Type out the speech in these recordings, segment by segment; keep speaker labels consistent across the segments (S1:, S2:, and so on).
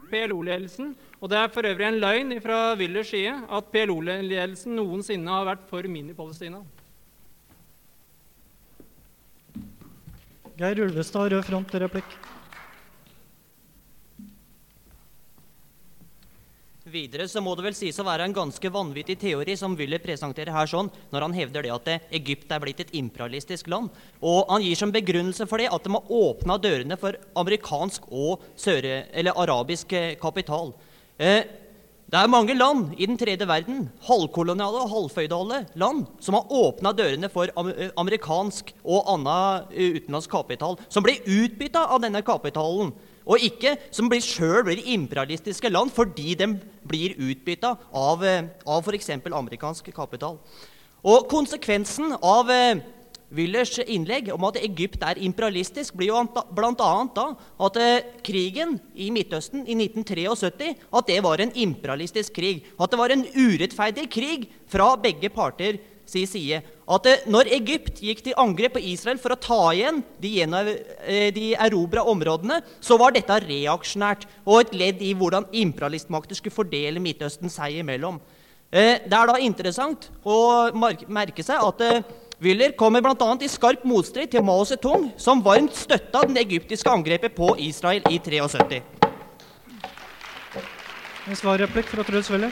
S1: PLO-ledelsen, og det for øvrig en løgn fra Willers side at PLO-ledelsen noensinne har vært for Mini-Palestina.
S2: Geir Ulvestad, Rød Front, replikk.
S3: Videre så må det vel sies å være en ganske vanvittig teori som Willer presenterer her sånn, når han hevder det at Egypt blitt et imperialistisk land. Og han gir som begrunnelse for det at de har åpnet dørene for amerikansk og arabisk kapital. Det mange land i den tredje verden, halvkoloniale og halvføydale land, som har åpnet dørene for amerikansk og annen utenlandsk kapital, som blir utbyttet av denne kapitalen, og ikke som selv blir imperialistiske land fordi de blir utbyttet av for eksempel amerikansk kapital. Og konsekvensen av Willers innlegg om at Egypt imperialistisk blir jo blant annet da at krigen i Midtøsten i 1973, at det var en imperialistisk krig, at det var en urettferdig krig fra begge parter sin side. At når Egypt gikk til angrep på Israel for å ta igjen de erobra områdene, så var dette reaksjonært og et ledd i hvordan imperialistmakter skulle fordele Midtøsten seg imellom. Det da interessant å merke seg at Willer kommer blant annet i skarp motstrid til Mao Zedong, som varmt støttet det egyptiske angrepet på Israel i 1973.
S2: En svarreplikk fra Truls Willer.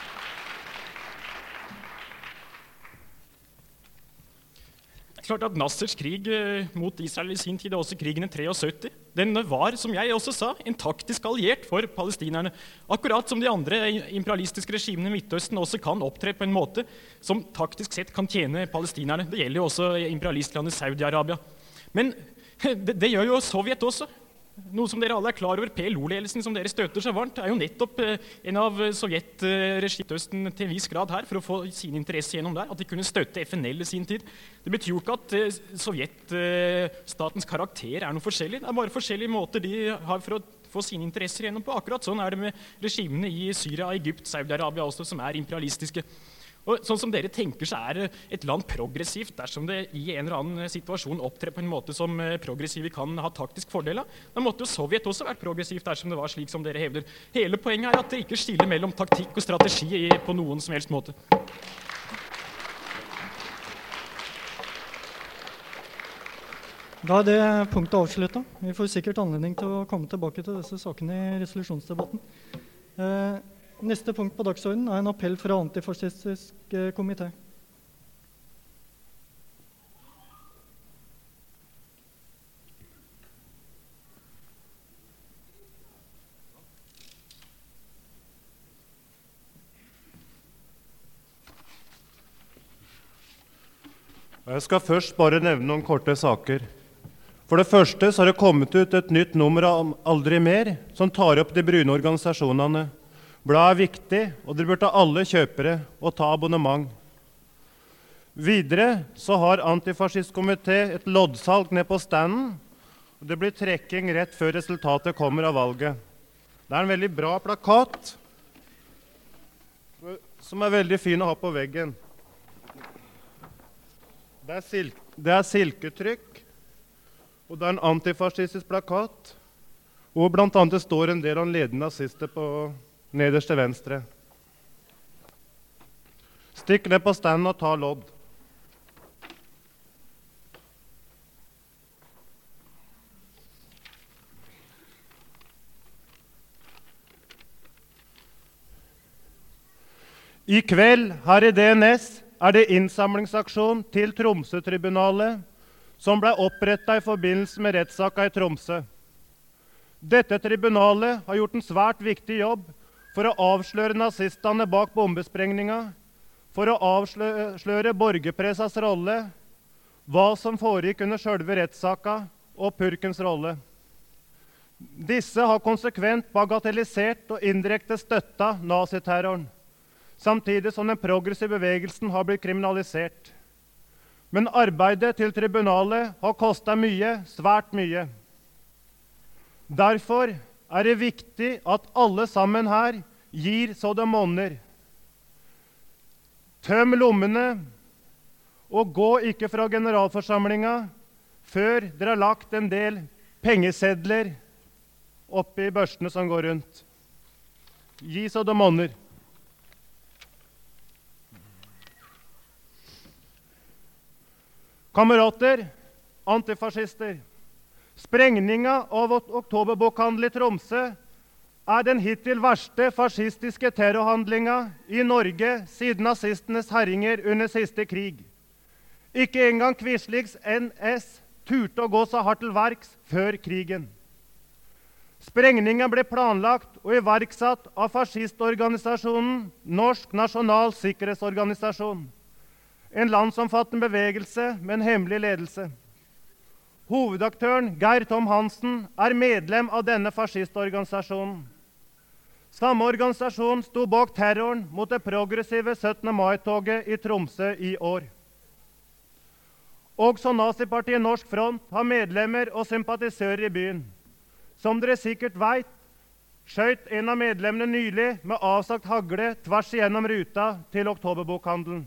S4: Klart at Nassers krig mot Israel i sin tid, og også krigen i 1973, den var, som jeg også sa, en taktisk alliert for palestinerne. Akkurat som de andre imperialistiske regimene i Midtøsten også kan opptre på en måte som taktisk sett kan tjene palestinerne. Det gjelder jo også imperialistlandet Saudi-Arabia. Men det gjør jo Sovjet også. Noe som dere alle klar over, PLO-ledelsen som dere støter så varmt, jo nettopp en av Sovjet-regimtøsten til en viss grad her, for å få sine interesser gjennom der, at de kunne støtte FNL i sin tid. Det betyr jo ikke at Sovjetstatens karakter noe forskjellig, det bare forskjellige måter de har for å få sine interesser gjennom på. Akkurat sånn det med regimene i Syria, Egypt, Saudi-Arabia også, som imperialistiske. Og sånn som dere tenker, så et land progressivt dersom det i en eller annen situasjon opptrer på en måte som progressive kan ha taktisk fordel av. Da måtte jo Sovjet også vært progressivt dersom det var slik som dere hevder. Hele poenget at det ikke skiller mellom taktikk og strategi på noen som helst måte.
S2: Da det punktet avsluttet. Vi får sikkert anledning til å komme tilbake til disse sakene i resolusjonsdebatten. Neste punkt på dagsordenen en appell fra antifascistisk komité.
S5: Jeg skal først bare nevne noen korte saker. For det første så har det kommet ut et nytt nummer av Aldri mer, som tar opp de brune organisasjonene. Bladet viktig, og dere bør ta alle kjøpere og ta abonnement. Videre så har Antifascistisk komité et loddsalg ned på standen, og det blir trekking rett før resultatet kommer av valget. Det en veldig bra plakat, som veldig fin å ha på veggen. Det silketrykk, og det en antifascistisk plakat, og blant annet det står en del om ledende nazister på nederst til venstre. Stikk ned på standen og ta lodd. I kveld her i DNS det innsamlingsaksjon til Tromsø-tribunalet, som ble opprettet i forbindelse med rettssaka i Tromsø. Dette tribunalet har gjort en svært viktig jobb for å avsløre nazistene bak bombesprengninga, for å avsløre borgerpressas rolle, hva som foregikk under selve rettssaka og purkens rolle. Disse har konsekvent bagatellisert og indirekte støttet naziterroren, samtidig som den progressive bevegelsen har blitt kriminalisert. Men arbeidet til tribunalet har kostet mye, svært mye. Derfor det viktig at alle sammen her gir så det monner. Tøm lommene, og gå ikke fra generalforsamlinga før dere har lagt en del pengesedler oppi børstene som går rundt. Gi så det monner. Kamerater, antifascister. Sprengninga av oktoberbokhandel i Tromsø er den hittil verste fascistiske terrorhandlinga i Norge siden nazistenes herringer under siste krig. Ikke engang Quisligs NS turte å gå så hardt til verks før krigen. Sprengningen ble planlagt og iverksatt av fascistorganisasjonen Norsk Nasjonal Sikkerhetsorganisasjon, en landsomfattende bevegelse med en hemmelig ledelse. Hovedaktøren Geir Tom Hansen er medlem av denne fascistorganisasjonen. Samme organisasjon sto bak terroren mot det progressive 17. mai-toget i Tromsø i år. Også nazipartiet Norsk Front har medlemmer og sympatisører i byen. Som dere sikkert vet, skjøt en av medlemmene nylig med avsagt hagle tvers igjennom ruta til oktoberbokhandelen.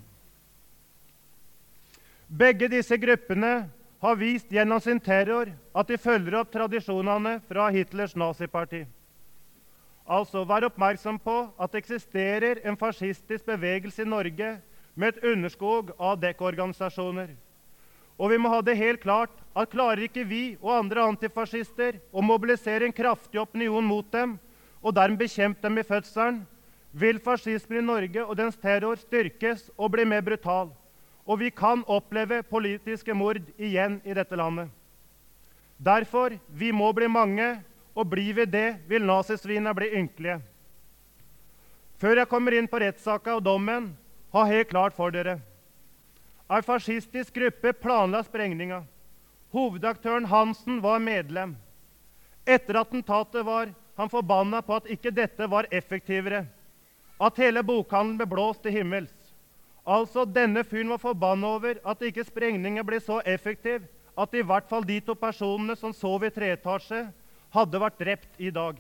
S5: Begge disse gruppene har vist gjennom sin terror at de følger opp tradisjonene fra Hitlers naziparti. Altså, vær oppmerksom på at det eksisterer en fascistisk bevegelse i Norge med et underskog av dekkorganisasjoner. Og vi må ha det helt klart at klarer ikke vi og andre antifascister å mobilisere en kraftig opinion mot dem, og dermed bekjempe dem i fødselen, vil fascismen i Norge og dens terror styrkes og bli mer brutal. Og vi kan oppleve politiske mord igjen i dette landet. Derfor, vi må bli mange, og blir vi det, vil nazisvinene bli ynkelige. Før jeg kommer inn på rettssaka og dommen, ha helt klart for dere. En fascistisk gruppe planla sprengninga. Hovedaktøren Hansen var medlem. Etter attentatet var han forbanna på at ikke dette var effektivere. At hele bokhandelen ble blåst til himmels. Altså, denne fyren var forbanna over at ikke sprengningen ble så effektiv at i hvert fall de to personene som sov i 3. etasje, hadde vært drept i dag.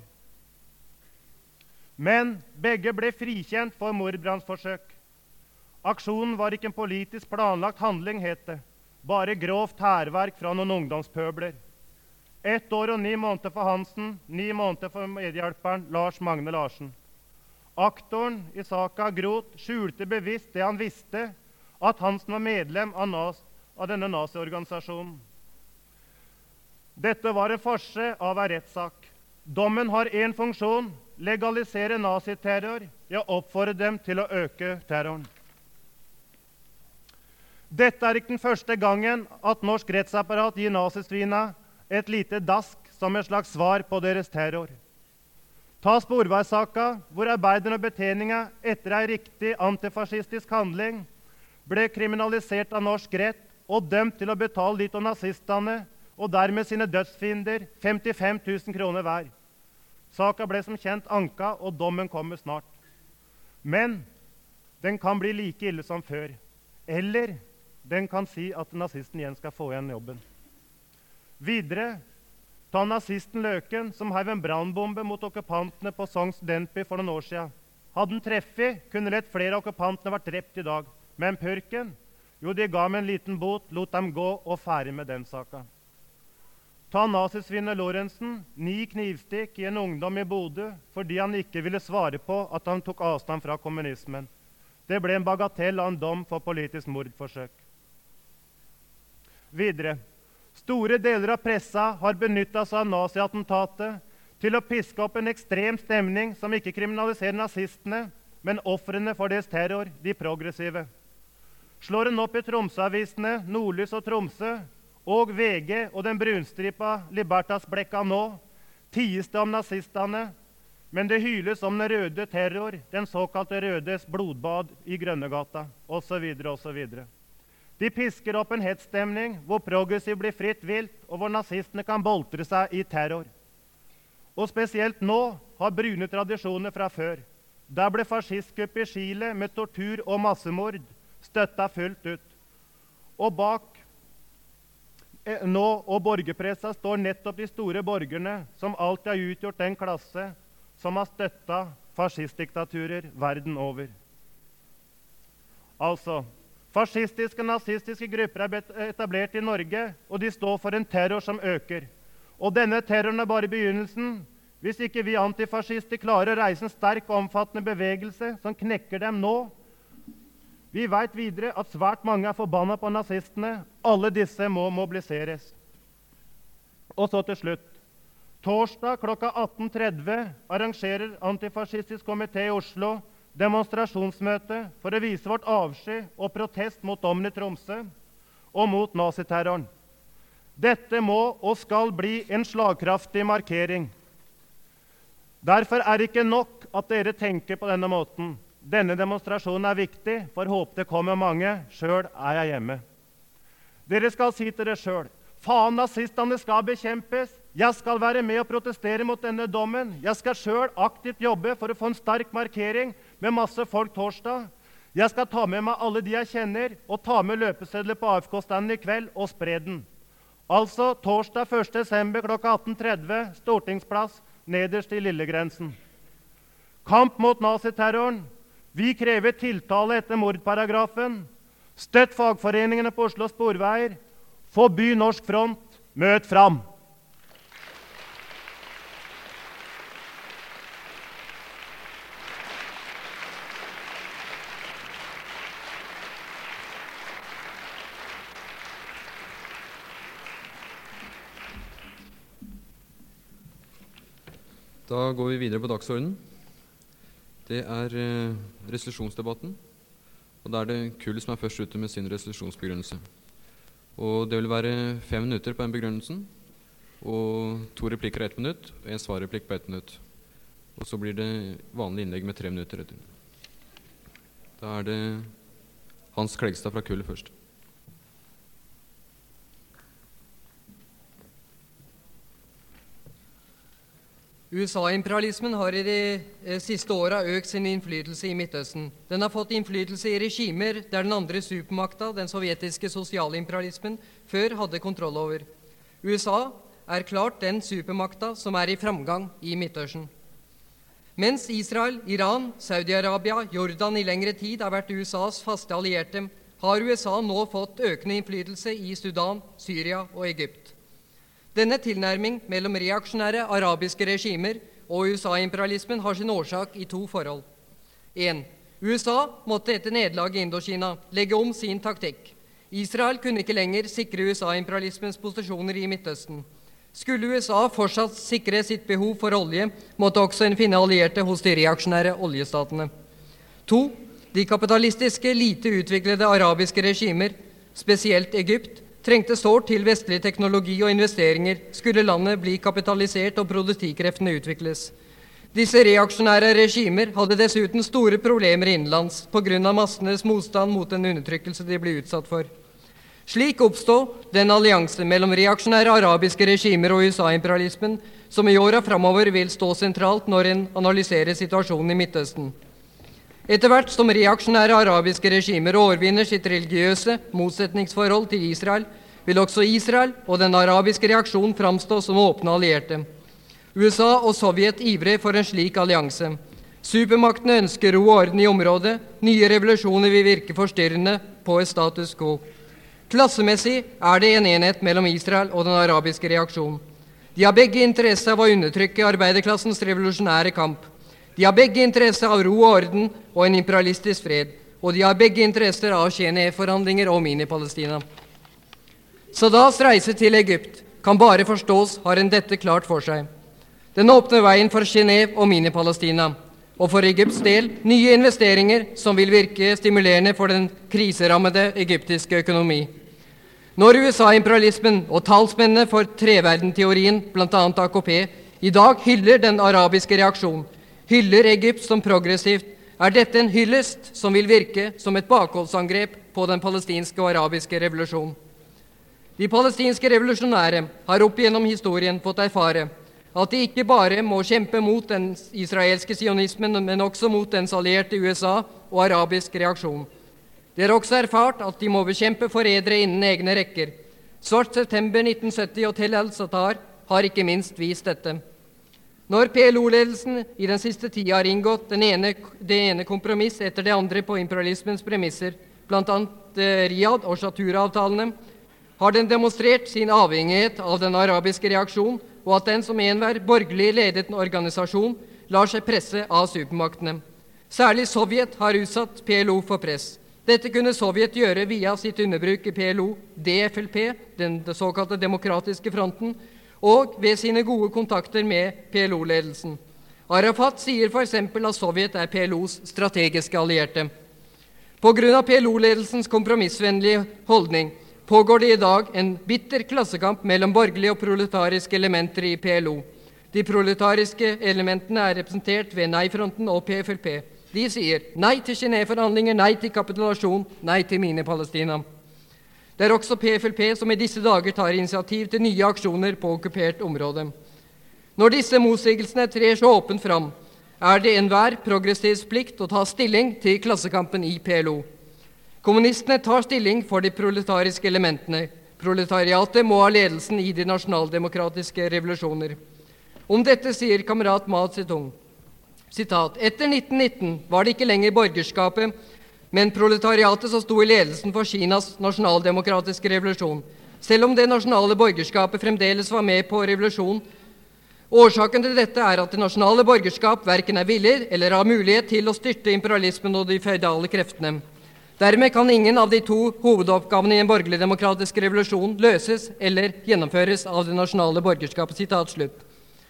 S5: Men begge ble frikjent for mordbrannsforsøk. Aksjonen var ikke en politisk planlagt handling, het det. Bare grovt hærverk fra noen ungdomspøbler. 1 år og 9 måneder for Hansen, 9 måneder for medhjelperen Lars Magne Larsen. Aktoren i saka Groth skjulte bevisst det han visste, at Hansen var medlem av denne naziorganisasjonen. Dette var en farse av en rettssak. Dommen har én funksjon: legalisere naziterror. Jeg oppfordrer dem til å øke terroren. Dette er ikke den første gangen at norsk rettsapparat gir nazisvina et lite dask som et slags svar på deres terror. Ta Sporveissaka, hvor arbeiderne og betjeninga etter en riktig antifascistisk handling ble kriminalisert av norsk rett og dømt til å betale de to nazistene og dermed sine dødsfiender 55 000 kroner hver. Saka ble som kjent anka, og dommen kommer snart. Men den kan bli like ille som før. Eller den kan si at nazisten igjen skal få igjen jobben. Videre, ta nazisten Løken, som heiv en brannbombe mot okkupantene på Sogns Denby for noen år siden. Hadde den treffet, kunne lett flere av okkupantene vært drept i dag. Men purken? Jo, de ga med en liten bot, lot dem gå og ferdig med den saka. Ta nazisvinner Lorentzen, 9 knivstikk i en ungdom i Bodø fordi han ikke ville svare på at han tok avstand fra kommunismen. Det ble en bagatell av en dom for politisk mordforsøk. Videre. Store deler av pressa har benyttet seg av naziattentatet til å piske opp en ekstrem stemning som ikke kriminaliserer nazistene, men ofrene for deres terror, de progressive. Slår en opp i Tromsø-avisene, Nordlys og Tromsø, og VG og den brunstripa Libertas-blekka nå, ties det om nazistene, men det hyles om den røde terror, den såkalte rødes blodbad i Grønnegata, osv., osv. De pisker opp en hetsstemning hvor progressiv blir fritt vilt, og hvor nazistene kan boltre seg i terror. Og spesielt nå har brune tradisjoner fra før. Der ble fascistkupp i Chile med tortur og massemord støtta fullt ut. Og bak nå og borgerpressa står nettopp de store borgerne som alltid har utgjort den klasse som har støtta fascistdiktaturer verden over. Altså, fascistiske og nazistiske grupper er etablert i Norge, og de står for en terror som øker. Og denne terroren er bare begynnelsen. Hvis ikke vi antifascister klarer å reise en sterk og omfattende bevegelse som knekker dem nå. Vi vet videre at svært mange er forbannet på nazistene. Alle disse må mobiliseres. Og så til slutt. Torsdag klokka 18:30 arrangerer Antifascistisk komité i Oslo demonstrasjonsmøte for å vise vårt avsky og protest mot dommen i Tromsø og mot naziterroren. Dette må og skal bli en slagkraftig markering. Derfor er det ikke nok at dere tenker på denne måten. Denne demonstrasjonen er viktig, for håp det kommer mange. Selv er jeg hjemme. Dere skal si til dere selv, faen, nazistene skal bekjempes. Jeg skal være med og protestere mot denne dommen. Jeg skal selv aktivt jobbe for å få en sterk markering med masse folk torsdag. Jeg skal ta med meg alle de jeg kjenner, og ta med løpesedler på AFK-standen i kveld og spre den. Altså torsdag 1. desember klokka 18:30, Stortingsplass, nederst i Lillegrensen. Kamp mot naziterroren. Vi krever tiltale etter mordparagrafen. Støtt fagforeningene på Oslo Sporveier. Forby Norsk Front. Møt fram!
S6: Da går vi videre på dagsordenen. Det er resolusjonsdebatten, og da er det KUL som er først ute med sin resolusjonsbegrunnelse. Og det vil være 5 minutter på den begrunnelsen, og 2 replikker 1 minutt, og en svarreplikk på 1 minutt. Og så blir det vanlig innlegg med 3 minutter etter. Da er det Hans Klegstad fra KUL først.
S7: USA-imperialismen har i de siste åra økt sin innflytelse i Midtøsten. Den har fått innflytelse i regimer der den andre supermakta, den sovjetiske sosialimperialismen, før hadde kontroll over. USA er klart den supermakta som er i framgang i Midtøsten. Mens Israel, Iran, Saudi-Arabia, Jordan i lengre tid har vært USAs faste allierte, har USA nå fått økende innflytelse i Sudan, Syria og Egypt. Denne tilnærming mellom reaksjonære arabiske regimer og USA-imperialismen har sin årsak i 2 forhold. 1. USA måtte etter nederlaget i Indokina legge om sin taktikk. Israel kunne ikke lenger sikre USA-imperialismens posisjoner i Midtøsten. Skulle USA fortsatt sikre sitt behov for olje, måtte også en finne allierte hos de reaksjonære oljestatene. 2. De kapitalistiske, lite utviklede arabiske regimer, spesielt Egypt, trengte sårt til vestlig teknologi og investeringer, skulle landet bli kapitalisert og produktivkreftene utvikles. Disse reaksjonære regimer hadde dessuten store problemer innenlands på grunn av massenes motstand mot den undertrykkelse de ble utsatt for. Slik oppstod den allianse mellom reaksjonære arabiske regimer og USA-imperialismen, som i åra framover vil stå sentralt når en analyserer situasjonen i Midtøsten. Etter hvert som reaksjonære arabiske regimer overvinner sitt religiøse motsetningsforhold til Israel, vil også Israel og den arabiske reaksjon framstå som åpne allierte. USA og Sovjet ivrer for en slik allianse. Supermaktene ønsker ro og orden i området. Nye revolusjoner vil virke forstyrrende på et status quo. Klassemessig er det en enhet mellom Israel og den arabiske reaksjon. De har begge interesse av å undertrykke arbeiderklassens revolusjonære kamp. De har begge interesse av ro og orden og en imperialistisk fred, og de har begge interesser av Genève-forhandlinger og Mini-Palestina. Saddams reise til Egypt kan bare forstås har en dette klart for seg. Den åpner veien for Genève og Mini-Palestina, og for Egypts del nye investeringer som vil virke stimulerende for den kriserammede egyptiske økonomi. Når USA-imperialismen og talsmennene for treverdenteorien, blant annet AKP, i dag hyller den arabiske reaksjon, hyller Egypt som progressivt, er dette en hyllest som vil virke som et bakholdsangrep på den palestinske og arabiske revolusjonen. De palestinske revolusjonære har opp gjennom historien fått erfare at de ikke bare må kjempe mot den israelske sionismen, men også mot dens allierte USA og arabisk reaksjon. De har også erfart at de må bekjempe forrædere innen egne rekker. Svart september 1970 og Tel al-Zatar har ikke minst vist dette. Når PLO-ledelsen i den siste tida har inngått det ene kompromiss etter det andre på imperialismens premisser, blant annet Riyadh- og Shatura-avtalene, har den demonstrert sin avhengighet av den arabiske reaksjon og at den som enhver borgerlig ledet organisasjon lar seg presse av supermaktene. Særlig Sovjet har utsatt PLO for press. Dette kunne Sovjet gjøre via sitt underbruk i PLO, DFLP, den såkalte demokratiske fronten, og ved sine gode kontakter med PLO-ledelsen. Arafat sier for eksempel at Sovjet er PLOs strategiske allierte. På grunn av PLO-ledelsens kompromissvennlige holdning pågår det i dag en bitter klassekamp mellom borgerlige og proletariske elementer i PLO. De proletariske elementene er representert ved Nei-fronten og PFLP. De sier nei til Genève-forhandlinger, nei til kapitulasjon, nei til Mini-Palestina. Det er også PFLP som i disse dager tar initiativ til nye aksjoner på okkupert område. Når disse motsigelsene trer så åpent fram, er det enhver progressiv plikt å ta stilling til klassekampen i PLO. Kommunistene tar stilling for de proletariske elementene. Proletariatet må ha ledelsen i de nasjonaldemokratiske revolusjoner. Om dette sier kamerat Mao Zedong, sitat, etter 1919 var det ikke lenger borgerskapet, men proletariatet som sto i ledelsen for Kinas nasjonaldemokratiske revolusjon. Selv om det nasjonale borgerskapet fremdeles var med på revolusjonen. Årsaken til dette er at det nasjonale borgerskap hverken er villig eller har mulighet til å styrte imperialismen og de feudale kreftene. Dermed kan ingen av de to hovedoppgavene i en borgerlig demokratisk revolusjon løses eller gjennomføres av det nasjonale borgerskapet. Sitat slutt.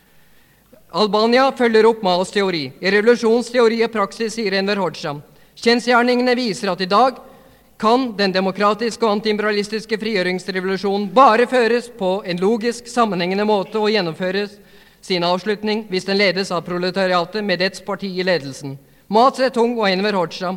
S7: Albania følger opp Maos teori. I revolusjonens teori og praksis, sier Enver Hoxha. Kjensgjerningene viser at i dag kan den demokratiske og antiimperialistiske frigjøringsrevolusjonen bare føres på en logisk, sammenhengende måte og gjennomføres sin avslutning hvis den ledes av proletariatet med dets parti i ledelsen. Mao Zedong og Enver Hoxha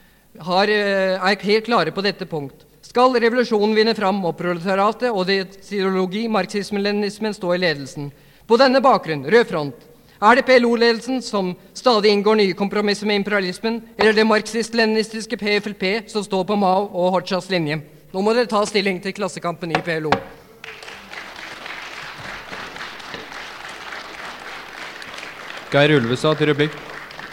S7: er helt klare på dette punkt. Skal revolusjonen vinne fram, må proletariatet og dets ideologi, marxismen-leninismen, stå i ledelsen. På denne bakgrunn, rød front, er det PLO-ledelsen som stadig inngår nye kompromisser med imperialismen, eller det marxist-leninistiske PFLP som står på Mao og Hoxhas linje? Nå må dere ta stilling til klassekampen i PLO.
S6: Geir Ulvestad til replikk.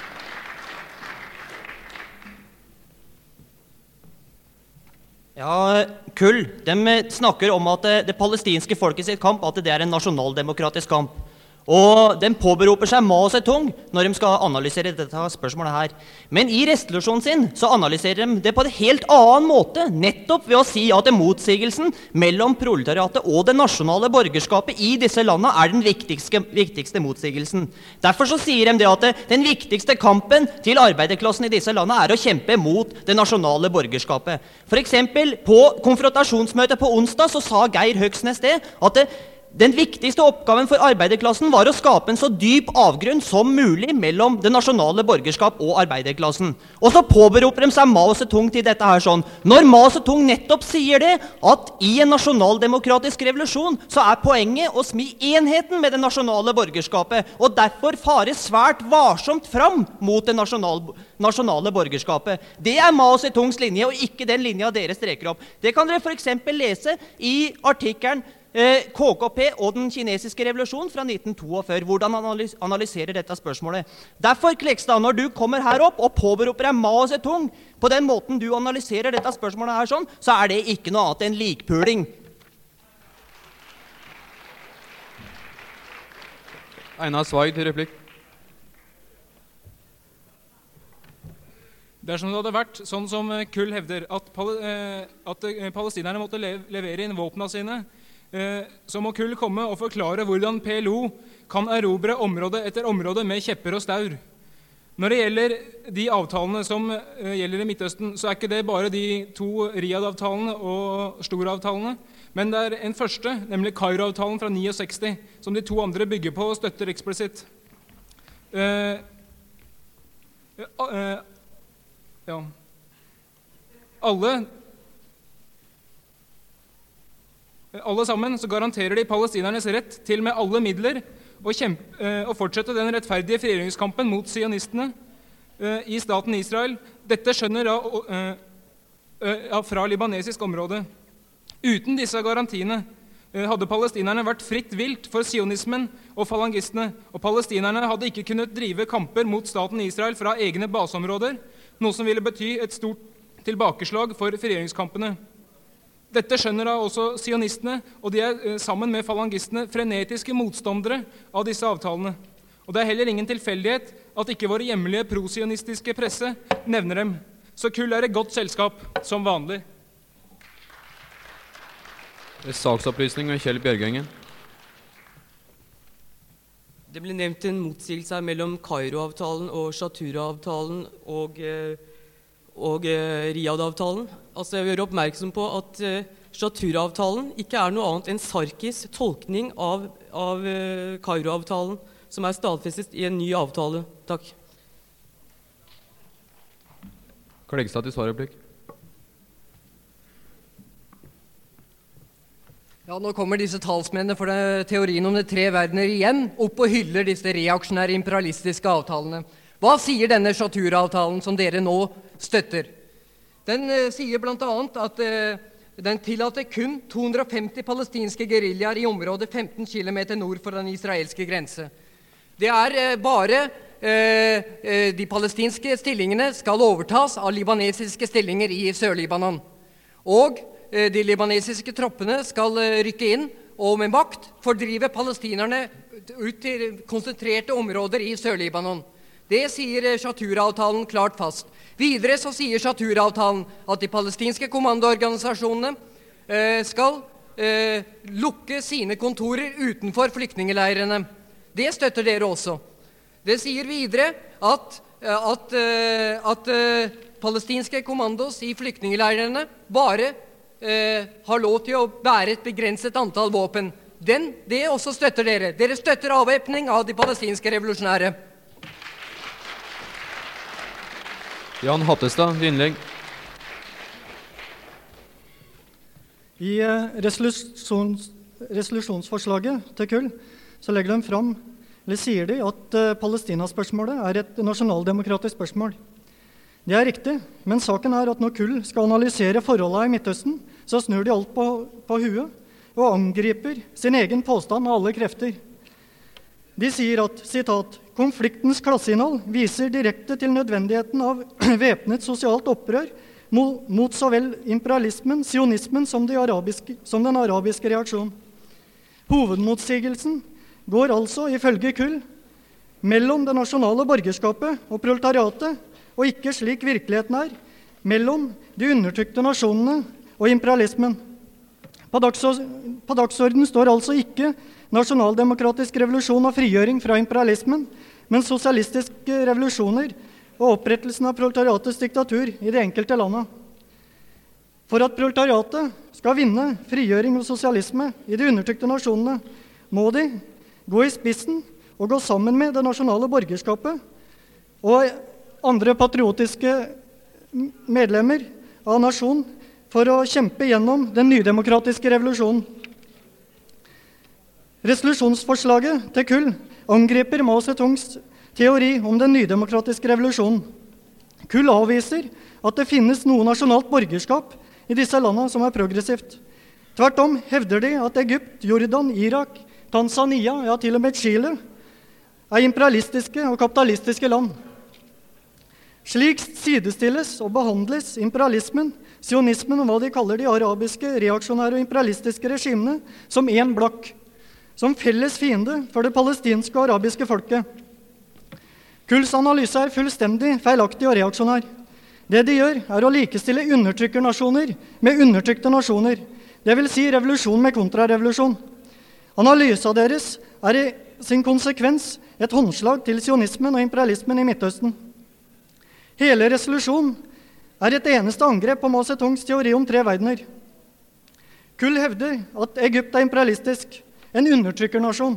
S3: Ja, Kull, de snakker om at det palestinske folket sitt kamp, at det er en nasjonaldemokratisk kamp. Og de påberoper seg Mao Zedong når de skal analysere dette spørsmålet her. Men i resolusjonen sin så analyserer de det på en helt annen måte, nettopp ved å si at motsigelsen mellom proletariatet og det nasjonale borgerskapet i disse landene er den viktigste motsigelsen. Derfor så sier de det at den viktigste kampen til arbeiderklassen i disse landene er å kjempe mot det nasjonale borgerskapet. For eksempel på konfrontasjonsmøtet på onsdag så sa Geir Høgsnes det at den viktigste oppgaven for arbeiderklassen var å skape en så dyp avgrunn som mulig mellom det nasjonale borgerskap og arbeiderklassen. Og så påberoper de seg Mao Zedong til dette her sånn. Når Mao Zedong nettopp sier det, at i en nasjonaldemokratisk revolusjon så er poenget å smi enheten med det nasjonale borgerskapet, og derfor fare svært varsomt fram mot det nasjonale borgerskapet. Det er Mao Zedongs linje, og ikke den linja dere streker opp. Det kan dere for eksempel lese i artikkelen KKP og den kinesiske revolusjonen fra 1942, hvordan han analyserer dette spørsmålet. Derfor, Klekstad, når du kommer her opp og påberoper deg Mao Zedong på den måten du analyserer dette spørsmålet her sånn, så er det ikke noe annet enn likpuling.
S6: Einar Sveig til replikk.
S8: Dersom det hadde vært sånn som Kull hevder, at palestinerne måtte levere inn våpnene sine, så må Kull komme og forklare hvordan PLO kan erobre område etter område med kjepper og staur. Når det gjelder de avtalene som gjelder i Midtøsten, så er ikke det bare de to Riyadh-avtalene og Stor-avtalene, men det er en første, nemlig Kairo-avtalen fra 69, som de to andre bygger på og støtter eksplisitt. Alle sammen så garanterer de palestinernes rett til med alle midler å fortsette den rettferdige frigjøringskampen mot sionistene i staten Israel. Dette skjønner fra libanesisk område. Uten disse garantiene hadde palestinerne vært fritt vilt for sionismen og falangistene, og palestinerne hadde ikke kunnet drive kamper mot staten Israel fra egne baseområder, noe som ville bety et stort tilbakeslag for frigjøringskampene. Dette skjønner da også sionistene, og de sammen med falangistene frenetiske motstandere av disse avtalene. Og det heller ingen tilfeldighet at ikke våre hjemlige prosionistiske presse nevner dem. Så KUL et godt selskap, som vanlig.
S6: Saksopplysning med Kjell Bjørgengen.
S9: Det ble nevnt en motsigelse her mellom Kairo-avtalen og Chatura-avtalen og Riyadh-avtalen. Altså jeg vil gjøre oppmerksom på at Chatura-avtalen ikke noe annet enn Sarkis tolkning av Kairo-avtalen, som stadfestet i en ny avtale. Takk.
S6: Klegstad til svarreplikk.
S7: Ja, nå kommer disse talsmennene for teorien om de tre verdener igjen opp og hyller disse reaksjonære imperialistiske avtalene. Hva sier denne Chatura-avtalen som dere nå støtter? Den sier blant annet at den tillater kun 250 palestinske guerrillaer i området 15 km nord for den israelske grense. Det bare de palestinske stillingene skal overtas av libanesiske stillinger i Sør-Libanon. Og de libanesiske troppene skal rykke inn og med makt fordrive palestinerne ut til konsentrerte områder i Sør-Libanon. Det sier Chatura-avtalen klart fast. Videre så sier Chatura-avtalen at de palestinske kommandoorganisasjonene skal lukke sine kontorer utenfor flyktningeleirene. Det støtter dere også. Det sier videre at palestinske kommandos i flyktningeleirene bare har lov til å bære et begrenset antall våpen. Det også støtter dere. Dere støtter avvæpning av de palestinske revolusjonære.
S6: Jan Hattestad, innlegg.
S2: I resolusjonsforslaget til KUL så legger de fram, eller sier de, at Palestina-spørsmålet et nasjonaldemokratisk spørsmål. Det riktig, men saken at når KUL skal analysere forholdene i Midtøsten, så snur de alt på huet og angriper sin egen påstand av alle krefter. De sier at, sitat, konfliktens klasseinnhold viser direkte til nødvendigheten av væpnet sosialt opprør mot så vel imperialismen, sionismen som den arabiske reaksjonen. Hovedmotsigelsen går altså, ifølge KUL, mellom det nasjonale borgerskapet og proletariatet, og ikke slik virkeligheten mellom de undertrykte nasjonene og imperialismen. På dagsordenen står altså ikke nasjonaldemokratisk revolusjon og frigjøring fra imperialismen, men sosialistiske revolusjoner og opprettelsen av proletariatets diktatur i de enkelte landene. For at proletariatet skal vinne frigjøring og sosialisme i de undertrykte nasjonene, må de gå i spissen og gå sammen med det nasjonale borgerskapet og andre patriotiske medlemmer av nasjonen for å kjempe gjennom den nydemokratiske revolusjonen. Resolusjonsforslaget til KUL angriper Mao Zedongs teori om den nydemokratiske revolusjonen. KUL avviser at det finnes noe nasjonalt borgerskap i disse landene som progressivt. Tvert om hevder de at Egypt, Jordan, Irak, Tanzania, ja til og med Chile, imperialistiske og kapitalistiske land. Slik sidestilles og behandles imperialismen, sionismen og hva de kaller de arabiske, reaksjonære og imperialistiske regimene som en blokk, som felles fiende for det palestinske og arabiske folket. KULs analyse fullstendig feilaktig og reaksjonær. Det de gjør å likestille undertrykkernasjoner med undertrykte nasjoner, det vil si revolusjon med kontrarevolusjon. Analysen deres i sin konsekvens et håndslag til sionismen og imperialismen i Midtøsten. Hele resolusjonen et eneste angrep på Mao Zedongs teori om tre verdener. KUL hevder at Egypt imperialistisk, en undertrykkernasjon.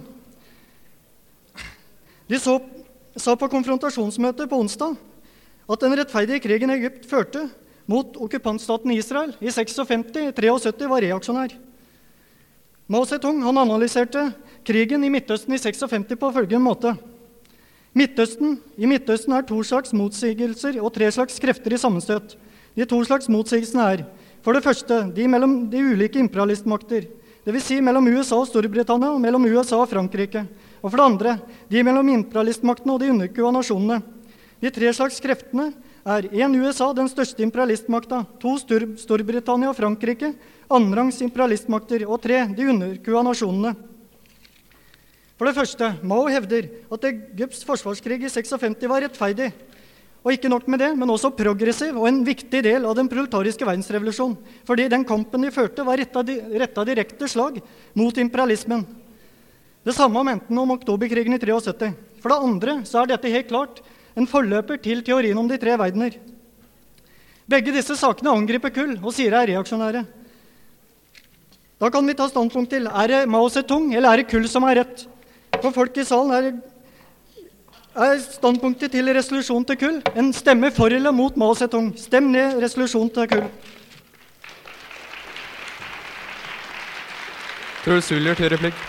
S2: De sa på konfrontasjonsmøtet på onsdag at den rettferdige krigen Egypt førte mot okkupantstaten Israel i 56-73 var reaksjonær. Mao Zedong analyserte krigen i Midtøsten i 56 på følgende måte. I Midtøsten to slags motsigelser og tre slags krefter i sammenstøt. De to slags motsigelsene for det første, de mellom de ulike imperialistmakter, det vil si mellom USA og Storbritannia og mellom USA og Frankrike. Og for det andre, de mellom imperialistmaktene og de underkua nasjonene. De tre slags kreftene 1. USA, den største imperialistmakta, 2. Storbritannia og Frankrike, annenrangs imperialistmakter, og 3. De underkua nasjonene. For det første, Mao hevder at Egypts forsvarskrig i 56 var rettferdig, og ikke nok med det, men også progressiv og en viktig del av den proletariske verdensrevolusjonen, fordi den kampen de førte var rettet direkte slag mot imperialismen. Det samme mente han om oktoberkrigen i 73. For det andre så er dette helt klart en forløper til teorien om de tre verdener. Begge disse sakene angriper Kull og sier er reaksjonære. Da kan vi ta standpunkt til, er det Mao Zedong eller er det Kull som er rett? For folk i salen er standpunktet til resolusjon til Kull en stemme for eller mot Mao Zedong. Stem ned resolusjon til Kull.
S6: Truls Wyller til replikk.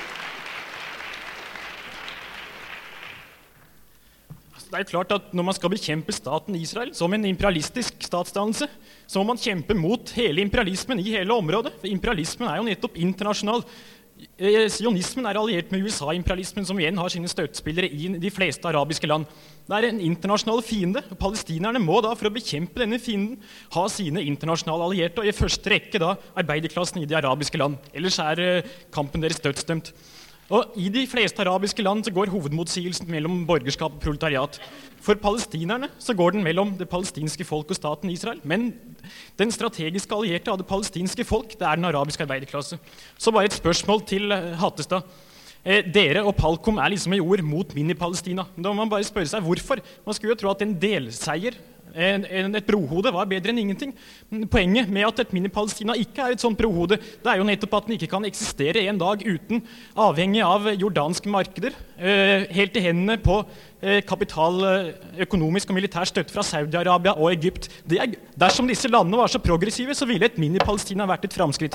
S4: Det er klart at når man skal bekjempe staten Israel som en imperialistisk statsdannelse, så må man kjempe mot hele imperialismen i hele området. For imperialismen er jo nettopp internasjonal. Sionismen er alliert med USA-imperialismen, som igjen har sine støttespillere i de fleste arabiske land. Det er en internasjonal fiende, og palestinerne må da, for å bekjempe denne fienden, ha sine internasjonale allierte, og i første rekke da arbeiderklassen i de arabiske land. Ellers er kampen deres dødsdømt. Og i de fleste arabiske land så går hovedmotsigelsen mellom borgerskap og proletariat. For palestinerne så går den mellom det palestinske folk og staten Israel, men den strategiske allierte av det palestinske folk, det er den arabiske arbeiderklasse. Så bare et spørsmål til Hattestad. Dere og Palkom er liksom i ord mot mini-Palestina. Da må man bare spørre seg hvorfor. Man skulle jo tro at en delseier, et brohode var bedre enn ingenting. Poenget med at et mini-Palestina ikke er et sånt brohode, det er jo nettopp at den ikke kan eksistere en dag uten, avhengig av jordanske markeder, helt i hendene på kapital, økonomisk og militær støtte fra Saudi-Arabia og Egypt. Dersom disse landene var så progressive, så ville et mini-Palestina vært et framskritt.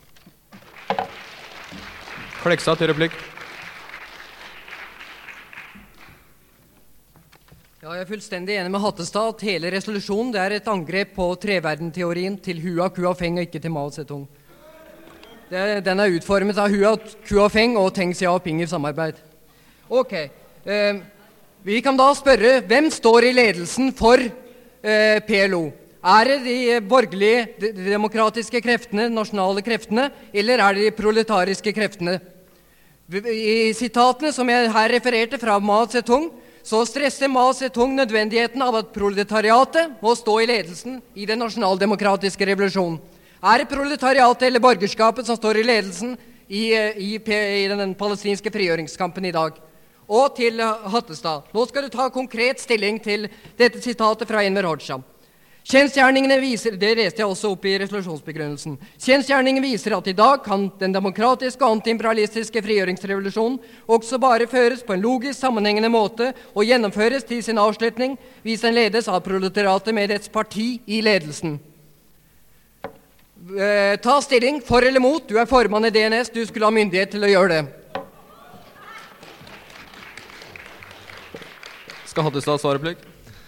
S6: Klekstad til replikk.
S7: Ja, jeg er fullstendig enig med Hattestad at hele resolusjonen det er et angrep på treverdenteorien til Hua Kuafeng og ikke til Mao Zedong. Den er utformet av Hua Kuafeng og Deng Xiaoping i samarbeid. Ok, vi kan da spørre, hvem står i ledelsen for PLO? Er det de borgerlige, de demokratiske kreftene, nasjonale kreftene, eller er det de proletariske kreftene? I sitatene som jeg her refererte fra Mao Zedong, så stresser Mao Zedong nødvendigheten av at proletariatet må stå i ledelsen i den nasjonaldemokratiske revolusjonen. Er det proletariatet eller borgerskapet som står i ledelsen i den palestinske frigjøringskampen i dag? Og til Hattestad, nå skal du ta konkret stilling til dette sitatet fra Enver Hoxha. Kjensgjerningene viser, det leste jeg også opp i resolusjonsbegrunnelsen, kjensgjerningene viser at i dag kan den demokratiske og antiimperialistiske frigjøringsrevolusjonen også bare føres på en logisk sammenhengende måte og gjennomføres til sin avslutning hvis den ledes av proletariatet med dets parti i ledelsen. Ta stilling for eller mot, du er formann i DNS, du skulle ha myndighet til å gjøre det.
S6: Skal Hattestad svare replikk?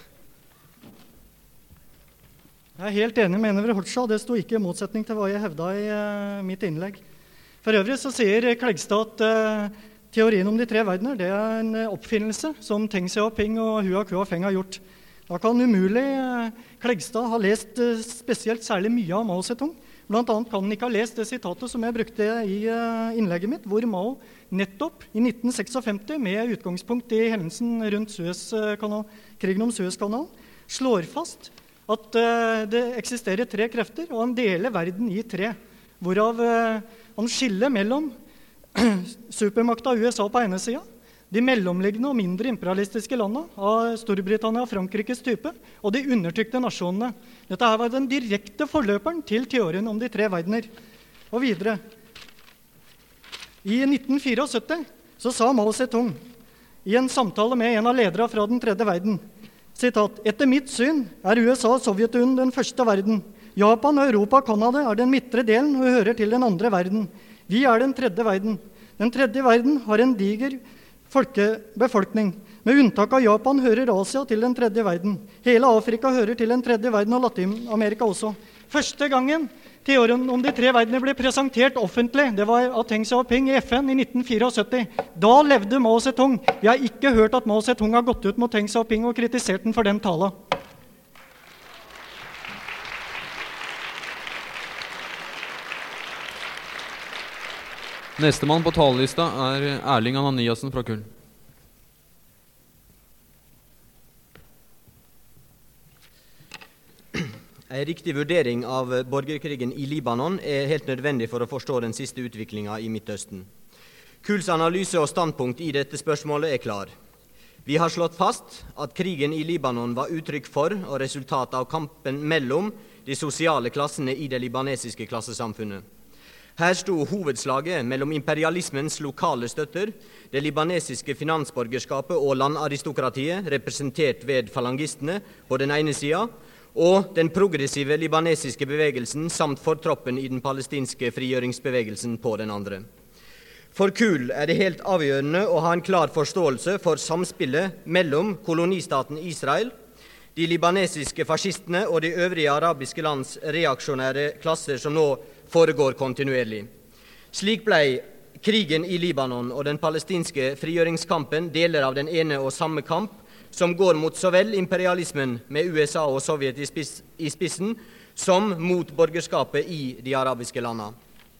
S2: Jeg er helt enig med Enver Hoxha, det sto ikke i motsetning til hva jeg hevdet i mitt innlegg. For øvrig så sier Klegstad at teorien om de tre verdener det er en oppfinnelse som Deng Xiaoping og Hua Kuafeng har gjort. Da kan umulig Klegstad ha lest spesielt særlig mye av Mao Zedong. Blant annet kan han ikke ha lest det sitatet som jeg brukte i innlegget mitt, hvor Mao nettopp i 1956 med utgangspunkt i hendelsen rundt krigen om Suezkanalen slår fast at det eksisterer tre krefter, og han deler verden i tre, hvorav han skiller mellom supermakta USA på ene siden, de mellomliggende og mindre imperialistiske landene av Storbritannia og Frankrikes type, og de undertrykte nasjonene. Dette her var den direkte forløperen til teorien om de tre verdener. Og videre. I 1974 så sa Mao Zedong i en samtale med en av ledere fra den tredje verden, sitat, etter mitt syn er USA og Sovjetunionen den første verden. Japan, Europa og Kanada er den midtre delen og hører til den andre verden. Vi er den tredje verden. Den tredje verden har en diger befolkning. Med unntak av Japan hører Asia til den tredje verden. Hele Afrika hører til den tredje verden og Latinamerika også. Første gangen teorien om de tre verdener ble presentert offentlig, det var av Deng Xiaoping i FN i 1974. Da levde Mao Zedong. Jeg har ikke hørt at Mao Zedong har gått ut mot Deng Xiaoping og kritisert den for den talen.
S6: Nestemann på talerlista Erling Ananiassen fra Kull.
S10: En riktig vurdering av borgerkrigen i Libanon helt nødvendig for å forstå den siste utviklingen i Midtøsten. Kulls analyse og standpunkt i dette spørsmålet klar. Vi har slått fast at krigen i Libanon var uttrykk for og resultat av kampen mellom de sosiale klassene i det libanesiske klassesamfunnet. Her sto hovedslaget mellom imperialismens lokale støtter, det libanesiske finansborgerskapet og landaristokratiet, representert ved falangistene på den ene sida, og den progressive libanesiske bevegelsen samt fortroppen i den palestinske frigjøringsbevegelsen på den andre. For Kull det helt avgjørende å ha en klar forståelse for samspillet mellom kolonistaten Israel, de libanesiske fascistene og de øvrige arabiske lands reaksjonære klasser som nå foregår kontinuerlig. Slik ble krigen i Libanon og den palestinske frigjøringskampen deler av den ene og samme kamp, som går mot så vel imperialismen med USA og Sovjet i spissen, som mot borgerskapet i de arabiske landene.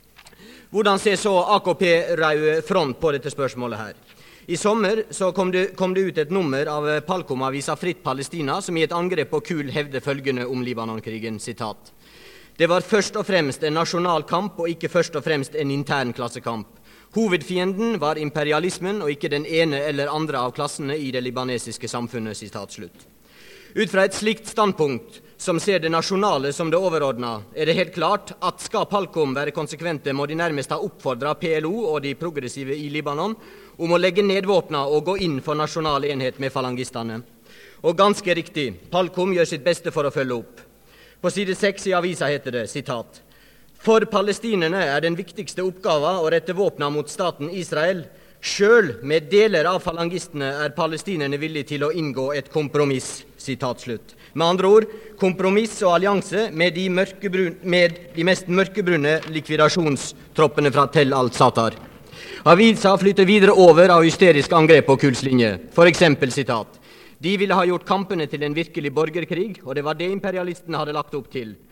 S10: Hvordan ser så AKP rød front på dette spørsmålet her? I sommer så kom det ut et nummer av Palkom-avisa Fritt Palestina, som i et angrep på Kull hevde følgende om Libanonkrigen, sitat: «Det var først og fremst en nasjonal kamp og ikke først og fremst en intern klassekamp. Hovedfienden var imperialismen og ikke den ene eller andre av klassene i det libanesiske samfunnet.» Sitat slutt. Ut fra et slikt standpunkt, som ser det nasjonale som det overordna, det helt klart at skal Palkom være konsekvente, må de nærmest ha oppfordret PLO og de progressive i Libanon om å legge ned våpna og gå inn for nasjonal enhet med falangistene. Og ganske riktig, Palkom gjør sitt beste for å følge opp. På side 6 i avisa heter det, sitat: «For palestinerne den viktigste oppgaven å rette våpna mot staten Israel. Selv med deler av falangistene palestinerne villige til å inngå et kompromiss.» Sitat slutt. Med andre ord, kompromiss og allianse med de mest mørkebrune likvidasjonstroppene fra Tel al-Satar. Avisa flytter videre over av hysterisk angrep på Kulls linje. For eksempel, sitat: «De ville ha gjort kampene til en virkelig borgerkrig, og det var det imperialistene hadde lagt opp til.